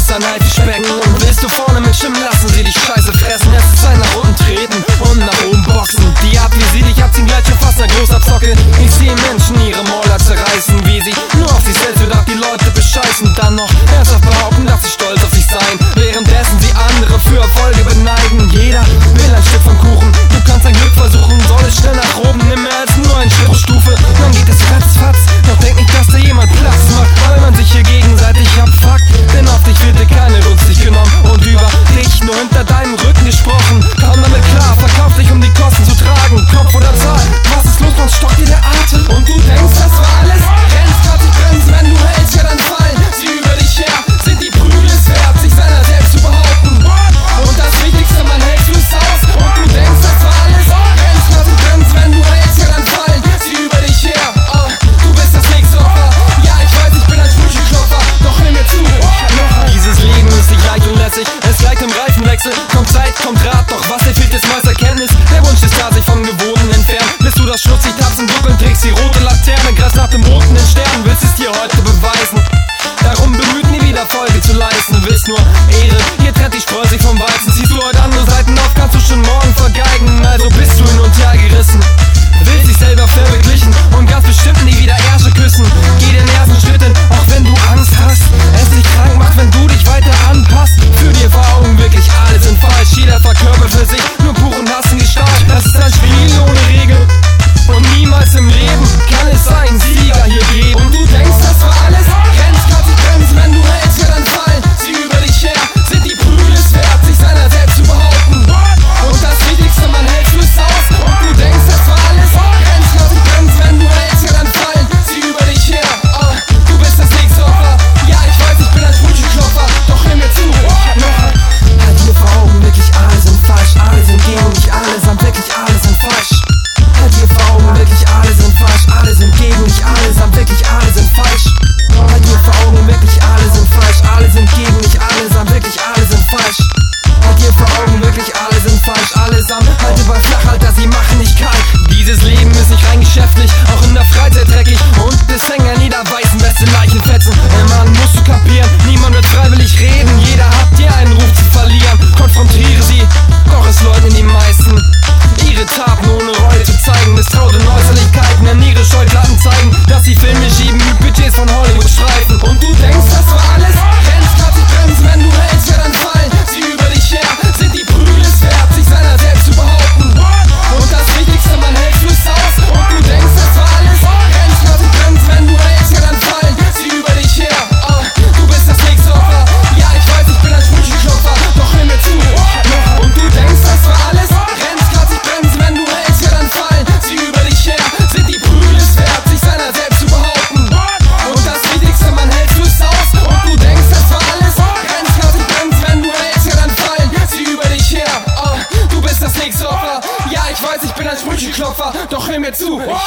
bist ein Haifischbecken. Und willst du vorne mitschwimmen, lassen sie dich scheiße fressen. Es ist ein nach unten treten und nach oben boxen. Die Art wie sie dich abziehen, gleich schon fast ein großer Zockel. Ich sehe Menschen ihre Mäuler zerreißen, wie sie nur auf sich selbst und auf die Leute bescheißen. Dann noch ernsthaft behaupten, dass sie stolz auf sich seien, währenddessen sie andere für Erfolge beneiden. Jeder will ein Stück vom Kuchen, du kannst dein Glück versuchen, soll es schnell nach oben, nimm mehr als nur einen Schritt pro Stufe. Dann geht es ratzfatz, doch denk nicht, dass da jemand Platz macht, weil man sich hier gegenseitig abfuckt. Denn auf dich wird dir keine Rücksicht genommen und über dich nur hinter deinem Rücken gesprochen. Komm damit klar, verkauf dich, um die Kosten zu tragen. Kopf oder Zahl, was ist los, sonst stockt dir der Atem. Und du denkst, das war alles? Rennst grad die Bremsen, wenn du hältst, ja dann fallen sie über dich her. Sind die Prügel es wert, sich seiner selbst zu behaupten. Und das Wichtigste, man hält fürs Haus. Und du denkst, das war alles? Rennst grad die Bremsen, wenn du hältst, ja dann fallen sie über dich her. Du bist das nächste Opfer. Ja, ich weiß, ich bin ein Sprücheklopfer, doch hör mir zu. Dieses Leben ist nicht leicht und lässig, es gleicht im Reifenwechsel. Kommt Zeit, kommt Rat, doch was dir fehlt, ist meist Erkenntnis. Der Wunsch ist da, sich vom Gewohnten entfernen, bis du das schmutzig tappst im Dunkeln, trägst die rote Laterne, greifst nach dem Roten den Sternen, willst es dir heute beweisen. Darum bemüht, nie wieder Folge zu leisten, willst nur Ehre, hier trennt die Spreu sich vom Weizen. Ziehst du heute andere Seiten auf, kannst du schon morgen vergeigen, also bist du hin und her gerissen. Willst dich selber verwirklichen und ganz bestimmt nie wieder Ärsche küssen. Geh den ersten Schritt hin, auch wenn du Angst hast. Es dich krank macht, wenn du dich weiter anpasst. Führ dir vor Augen, wirklich alle sind falsch. Jeder verkörpert für sich nur puren Hass in Gestalt. Das ist ein Spiel ohne Regel und niemals im Leben kann es einen Sieger hier geben. Und du denkst, das war alles? Rennst grad die Bremsen, wenn du hältst, ja dann fallen sie über dich her. Sind die Prügel es wert, sich seiner selbst zu behaupten. Und das Wichtigste, man hält fürs Haus. Und du denkst, das war alles? Rennst grad die Bremsen, wenn du hältst, ja dann fallen sie über dich her. Du bist das nächste Opfer. Ja, ich weiß, ich bin ein Sprücheklopfer, doch hör mir zu. Halt dir vor Augen, wirklich alle sind falsch. Alle sind gegen mich, allesamt, wirklich alle sind falsch. Halt dir vor Augen, wirklich alle sind falsch. Alle sind gegen mich, allesamt, wirklich alle sind falsch. Halt dir vor Augen, wirklich alle sind falsch. Alle sind gegen mich, allesamt, wirklich alle sind falsch. Halt dir vor Augen, wirklich alle sind falsch. Allesamt, halte bei flach, Alter, sie machen nicht kalt. Dieses Leben ist nicht rein geschäftlich, auch in der Freizeit dreckig. Und bis Sänger niederweisen, beste Leichen fetzen. Mann, musst du kapieren, niemand wird freiwillig reden. Jeder hat dir einen Ruf zu verlieren. Konfrontiere sie, doch es leugnen die meisten ihre Taten ohne Reue zu zeigen. Misstraute Äußerlichkeiten, denn ihre Scheuklappen zeigen, dass sie Filme schieben mit Budgets von Hollywood streifen. Und du denkst, das war alles? Rennst grad die Bremsen, wenn du hältst, ja dann fallen sie über dich her. Sind die Prügel es wert, sich seiner selbst zu behaupten. Und das Wichtigste, man hält fürs Haus. Und du denkst, das war alles? Rennst grad die Bremsen, wenn du hältst, ja dann fallen sie über dich her. Du bist das nächste Opfer. Ja, ich weiß, ich bin ein Sprücheklopfer, doch hör mir zu. Und du denkst, das war alles? Rennst grad die Bremsen, wenn du hältst, ja dann fallen sie über dich her. Sind die Prügel es wert, sich seiner selbst zu behaupten. Und das Wichtigste, man hält fürs Haus. Und du denkst, das war alles? Rennst grad die Bremsen, wenn du hältst, ja dann fallen sie über dich her. Du bist das nächste Opfer. Ja, ich weiß, ich bin ein Sprücheklopfer, doch hör mir zu.